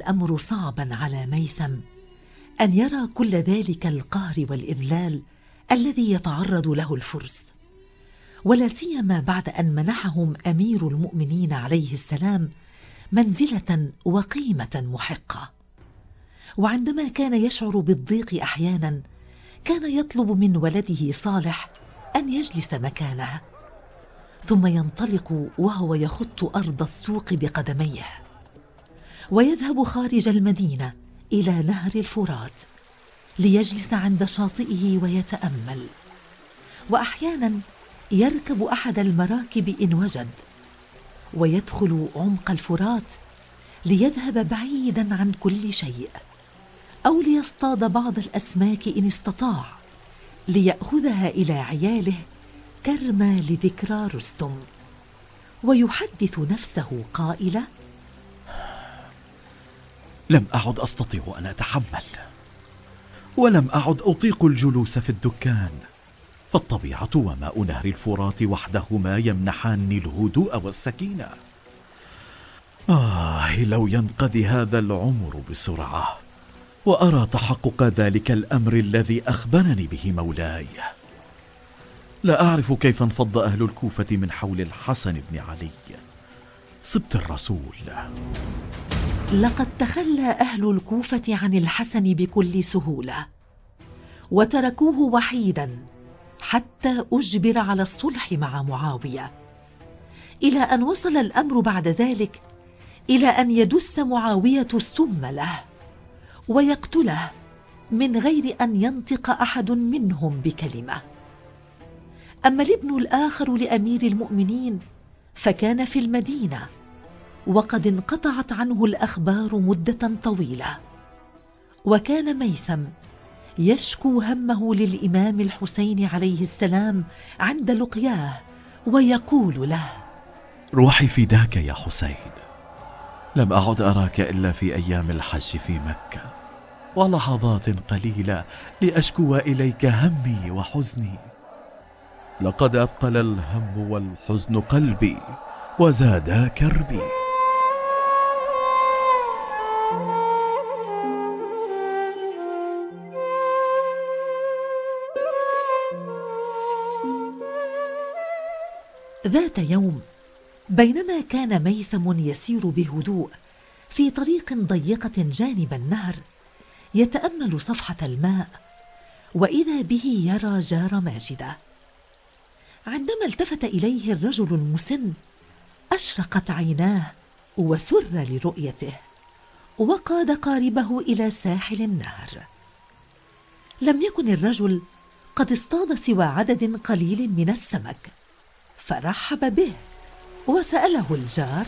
الأمر صعبا على ميثم أن يرى كل ذلك القهر والإذلال الذي يتعرض له الفرس، ولا سيما بعد أن منحهم أمير المؤمنين عليه السلام منزلة وقيمة محقة. وعندما كان يشعر بالضيق أحيانا كان يطلب من ولده صالح أن يجلس مكانه، ثم ينطلق وهو يخط أرض السوق بقدميه، ويذهب خارج المدينة إلى نهر الفرات ليجلس عند شاطئه ويتأمل. وأحيانا يركب أحد المراكب إن وجد، ويدخل عمق الفرات ليذهب بعيدا عن كل شيء، أو ليصطاد بعض الأسماك إن استطاع ليأخذها إلى عياله كرما لذكرى رستم. ويحدث نفسه قائلا: لم أعد أستطيع أن أتحمل، ولم أعد أطيق الجلوس في الدكان، فالطبيعة وماء نهر الفرات وحدهما يمنحان الهدوء والسكينة. لو ينقضي هذا العمر بسرعة وأرى تحقق ذلك الأمر الذي أخبرني به مولاي. لا أعرف كيف انفض أهل الكوفة من حول الحسن بن علي سبط الرسول. لقد تخلى أهل الكوفة عن الحسن بكل سهولة، وتركوه وحيدا حتى أجبر على الصلح مع معاوية، إلى أن وصل الأمر بعد ذلك إلى أن يدس معاوية السم له ويقتله من غير أن ينطق أحد منهم بكلمة. أما الابن الآخر لأمير المؤمنين فكان في المدينة، وقد انقطعت عنه الأخبار مدة طويلة، وكان ميثم يشكو همه للإمام الحسين عليه السلام عند لقياه ويقول له: روحي فداك يا حسين، لم أعد أراك إلا في أيام الحج في مكة، ولحظات قليلة لأشكو إليك همي وحزني. لقد أثقل الهم والحزن قلبي وزادا كربي. ذات يوم بينما كان ميثم يسير بهدوء في طريق ضيقة جانب النهر يتأمل صفحة الماء، وإذا به يرى جار ماجدة. عندما التفت إليه الرجل المسن أشرقت عيناه وسر لرؤيته، وقاد قاربه إلى ساحل النهر. لم يكن الرجل قد اصطاد سوى عدد قليل من السمك، فرحب به وسأله الجار: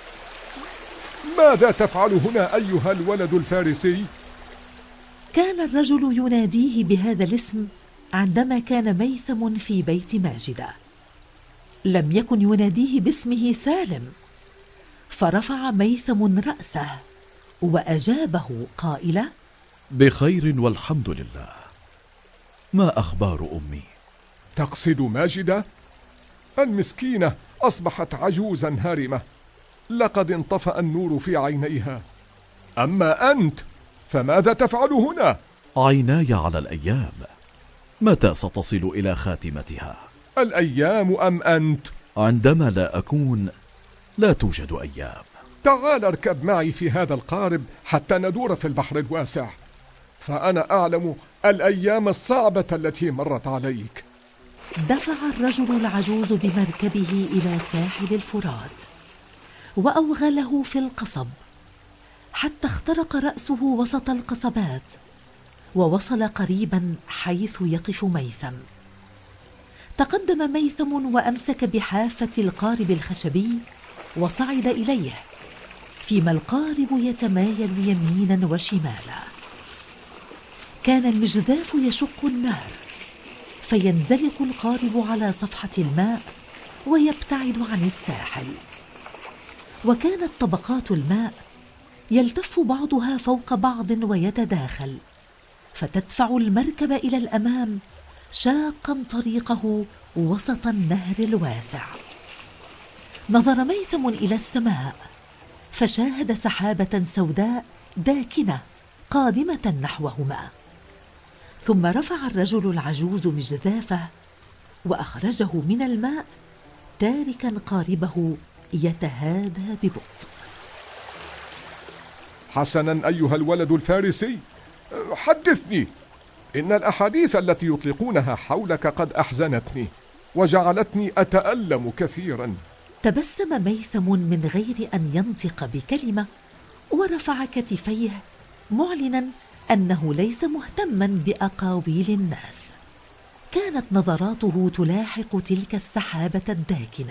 ماذا تفعل هنا أيها الولد الفارسي؟ كان الرجل يناديه بهذا الاسم عندما كان ميثم في بيت ماجدة، لم يكن يناديه باسمه سالم. فرفع ميثم رأسه وأجابه قائلا: بخير والحمد لله. ما أخبار أمي؟ تقصد ماجدة؟ المسكينة أصبحت عجوزا هارمة، لقد انطفأ النور في عينيها. أما أنت فماذا تفعل هنا؟ عيناي على الأيام، متى ستصل إلى خاتمتها؟ الأيام أم أنت؟ عندما لا أكون لا توجد أيام. تعال اركب معي في هذا القارب حتى ندور في البحر الواسع، فأنا أعلم الأيام الصعبة التي مرت عليك. دفع الرجل العجوز بمركبه إلى ساحل الفرات وأوغله في القصب حتى اخترق رأسه وسط القصبات، ووصل قريبا حيث يقف ميثم. تقدم ميثم وأمسك بحافة القارب الخشبي وصعد إليه، فيما القارب يتمايل يمينا وشمالا. كان المجذاف يشق النهر، فينزلق القارب على صفحة الماء ويبتعد عن الساحل، وكانت طبقات الماء يلتف بعضها فوق بعض ويتداخل، فتدفع المركب إلى الأمام شاقا طريقه وسط النهر الواسع. نظر ميثم إلى السماء فشاهد سحابة سوداء داكنة قادمة نحوهما. ثم رفع الرجل العجوز مجذافه وأخرجه من الماء، تاركا قاربه يتهادى ببطء. حسنا أيها الولد الفارسي، حدثني. إن الأحاديث التي يطلقونها حولك قد أحزنتني وجعلتني أتألم كثيرا. تبسم ميثم من غير أن ينطق بكلمة، ورفع كتفيه معلنا أنه ليس مهتما بأقاويل الناس. كانت نظراته تلاحق تلك السحابة الداكنة.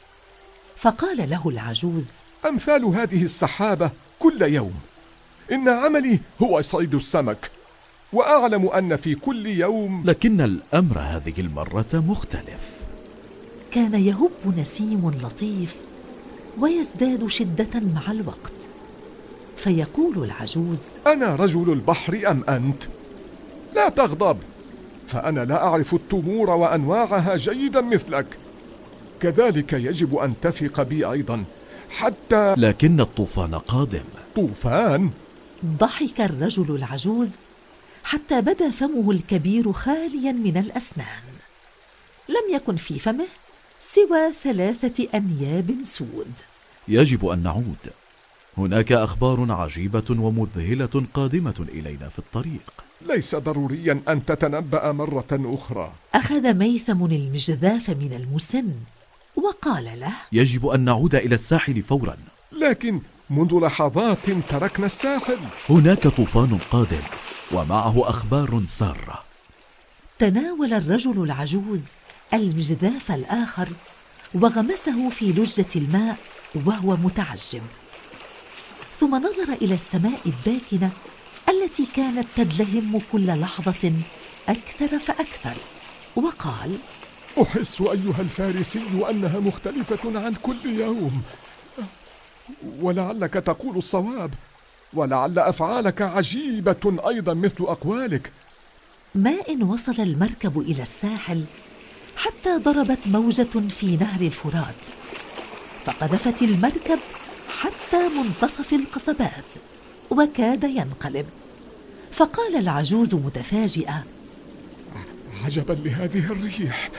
فقال له العجوز: أمثال هذه السحابة كل يوم. إن عملي هو صيد السمك، وأعلم أن في كل يوم، لكن الأمر هذه المرة مختلف. كان يهب نسيم لطيف ويزداد شدة مع الوقت، فيقول العجوز: أنا رجل البحر أم أنت؟ لا تغضب، فأنا لا أعرف التمور وأنواعها جيدا مثلك. كذلك يجب أن تثق بي أيضا حتى. لكن الطوفان قادم. طوفان؟ ضحك الرجل العجوز حتى بدا فمه الكبير خاليا من الأسنان. لم يكن في فمه سوى 3 أنياب سود. يجب أن نعود. هناك أخبار عجيبة ومذهلة قادمة إلينا في الطريق. ليس ضروريا أن تتنبأ مرة أخرى. أخذ ميثم المجذاف من المسن وقال له: يجب أن نعود إلى الساحل فورا. لكن منذ لحظات تركنا الساحل. هناك طوفان قادم ومعه أخبار سارة. تناول الرجل العجوز المجذاف الآخر وغمسه في لجة الماء وهو متعجب، ثم نظر إلى السماء الداكنة التي كانت تدلهم كل لحظة أكثر فأكثر، وقال: أحس أيها الفارسي أنها مختلفة عن كل يوم، ولعلك تقول الصواب، ولعل أفعالك عجيبة أيضا مثل أقوالك. ما إن وصل المركب إلى الساحل حتى ضربت موجة في نهر الفرات، فقذفت المركب حتى منتصف القصبات وكاد ينقلب. فقال العجوز متفاجئة: عجبا لهذه الريح،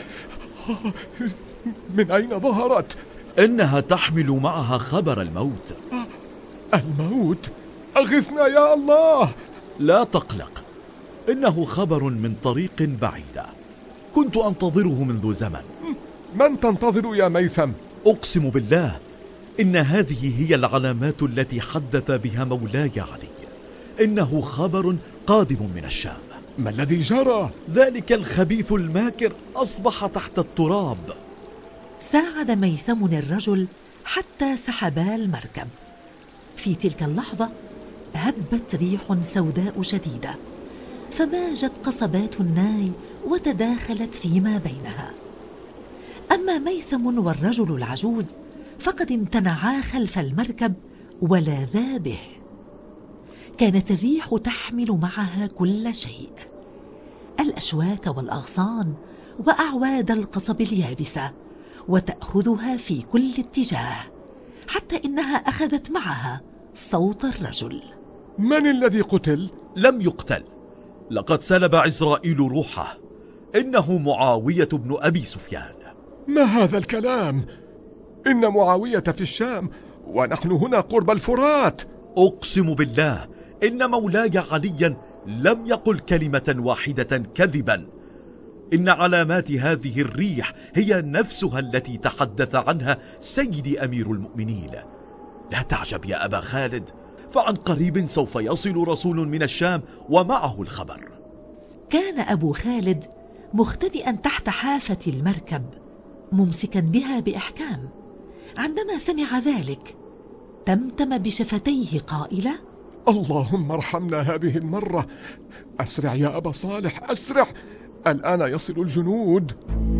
من أين ظهرت؟ إنها تحمل معها خبر الموت. الموت؟ أغثنا يا الله. لا تقلق، إنه خبر من طريق بعيدة كنت أنتظره منذ زمن. من تنتظر يا ميثم؟ أقسم بالله إن هذه هي العلامات التي حدث بها مولاي علي. إنه خبر قادم من الشام. ما الذي جرى؟ ذلك الخبيث الماكر أصبح تحت التراب. ساعد ميثم الرجل حتى سحبا المركب. في تلك اللحظة هبت ريح سوداء شديدة، فماجت قصبات الناي وتداخلت فيما بينها. أما ميثم والرجل العجوز فقد امتنعا خلف المركب ولاذا به. كانت الريح تحمل معها كل شيء: الأشواك والأغصان وأعواد القصب اليابسة، وتأخذها في كل اتجاه، حتى إنها أخذت معها صوت الرجل. من الذي قتل؟ لم يقتل، لقد سلب عزرائيل روحه. إنه معاوية بن أبي سفيان. ما هذا الكلام؟ إن معاوية في الشام ونحن هنا قرب الفرات. أقسم بالله إن مولاي عليا لم يقل كلمة واحدة كذبا. إن علامات هذه الريح هي نفسها التي تحدث عنها سيدي أمير المؤمنين. لا تعجب يا أبا خالد، فعن قريب سوف يصل رسول من الشام ومعه الخبر. كان أبو خالد مختبئا تحت حافة المركب ممسكا بها بإحكام. عندما سمع ذلك تمتم بشفتيه قائلا: اللهم ارحمنا هذه المرة. أسرع يا أبا صالح، أسرع، الآن يصل الجنود.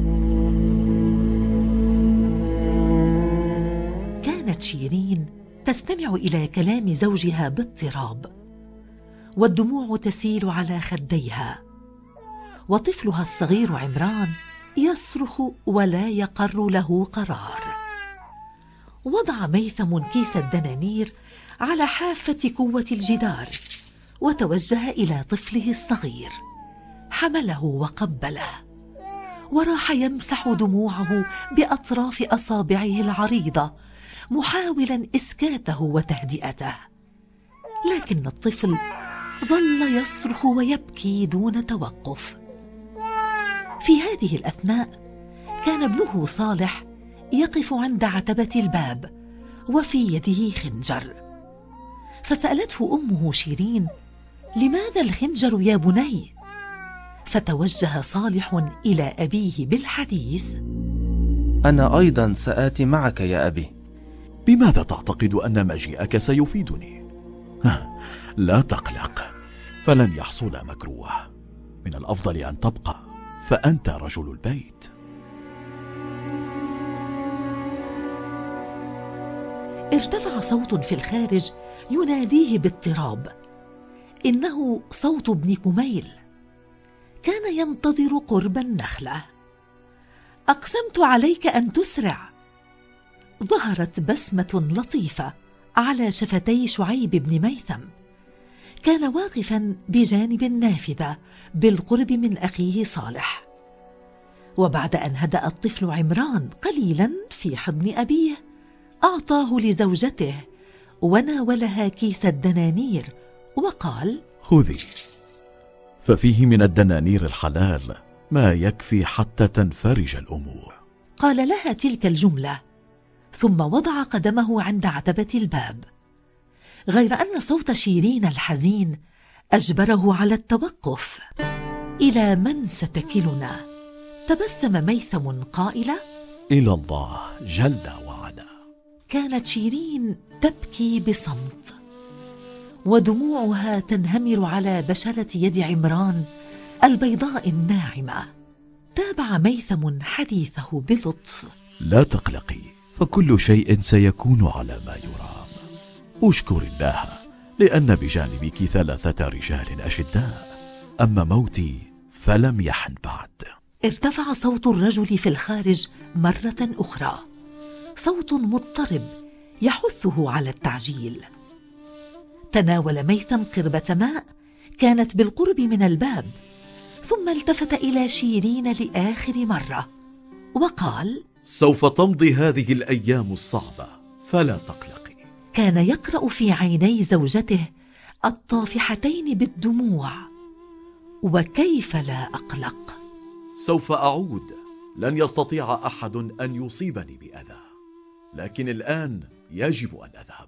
كانت شيرين تستمع إلى كلام زوجها باضطراب، والدموع تسيل على خديها، وطفلها الصغير عمران يصرخ ولا يقر له قرار. وضع ميثم كيس الدنانير على حافة قوة الجدار وتوجه إلى طفله الصغير، حمله وقبله، وراح يمسح دموعه بأطراف أصابعه العريضة محاولا إسكاته وتهدئته. لكن الطفل ظل يصرخ ويبكي دون توقف. في هذه الأثناء كان ابنه صالح يقف عند عتبة الباب وفي يده خنجر، فسألته أمه شيرين: لماذا الخنجر يا بني؟ فتوجه صالح إلى أبيه بالحديث: أنا أيضا سآتي معك يا أبي. بماذا تعتقد أن مجيئك سيفيدني؟ لا تقلق، فلن يحصل مكروه. من الأفضل أن تبقى، فأنت رجل البيت. ارتفع صوت في الخارج يناديه باضطراب. إنه صوت ابن كميل، كان ينتظر قرب النخلة. أقسمت عليك أن تسرع. ظهرت بسمة لطيفة على شفتي شعيب بن ميثم. كان واقفا بجانب النافذة بالقرب من أخيه صالح. وبعد أن هدأ الطفل عمران قليلا في حضن أبيه، أعطاه لزوجته وناولها كيس الدنانير وقال: خذي، ففيه من الدنانير الحلال ما يكفي حتى تنفرج الأمور. قال لها تلك الجملة ثم وضع قدمه عند عتبة الباب، غير أن صوت شيرين الحزين أجبره على التوقف. إلى من ستكلنا؟ تبسم ميثم قائلا: إلى الله جل وعلا. كانت شيرين تبكي بصمت، ودموعها تنهمر على بشرة يد عمران البيضاء الناعمة. تابع ميثم حديثه بلطف: لا تقلقي، فكل شيء سيكون على ما يرام. أشكر الله لأن بجانبك 3 رجال أشداء، أما موتي فلم يحن بعد. ارتفع صوت الرجل في الخارج مرة أخرى، صوت مضطرب يحثه على التعجيل. تناول ميثم قربة ماء كانت بالقرب من الباب، ثم التفت إلى شيرين لآخر مرة وقال: سوف تمضي هذه الأيام الصعبة، فلا تقلقي. كان يقرأ في عيني زوجته الطافحتين بالدموع: وكيف لا أقلق؟ سوف أعود، لن يستطيع أحد أن يصيبني بأذى، لكن الآن يجب أن أذهب.